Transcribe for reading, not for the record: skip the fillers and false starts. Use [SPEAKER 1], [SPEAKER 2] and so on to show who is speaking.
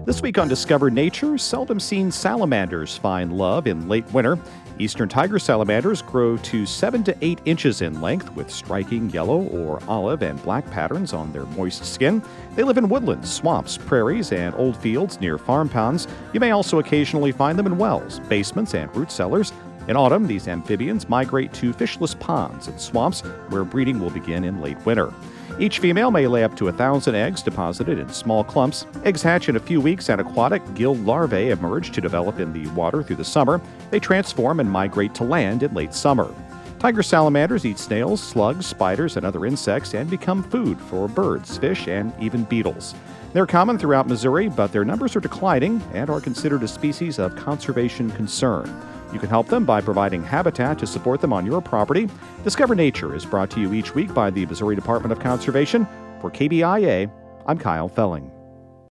[SPEAKER 1] This week on Discover Nature, seldom seen salamanders find love in late winter. Eastern tiger salamanders grow to 7 to 8 inches in length with striking yellow or olive and black patterns on their moist skin. They live in woodlands, swamps, prairies, and old fields near farm ponds. You may also occasionally find them in wells, basements, and root cellars. In autumn, these amphibians migrate to fishless ponds and swamps where breeding will begin in late winter. Each female may lay up to 1,000 eggs deposited in small clumps. Eggs hatch in a few weeks and aquatic gill larvae emerge to develop in the water through the summer. They transform and migrate to land in late summer. Tiger salamanders eat snails, slugs, spiders, and other insects and become food for birds, fish, and even beetles. They're common throughout Missouri, but their numbers are declining and are considered a species of conservation concern. You can help them by providing habitat to support them on your property. Discover Nature is brought to you each week by the Missouri Department of Conservation. For KBIA, I'm Kyle Felling.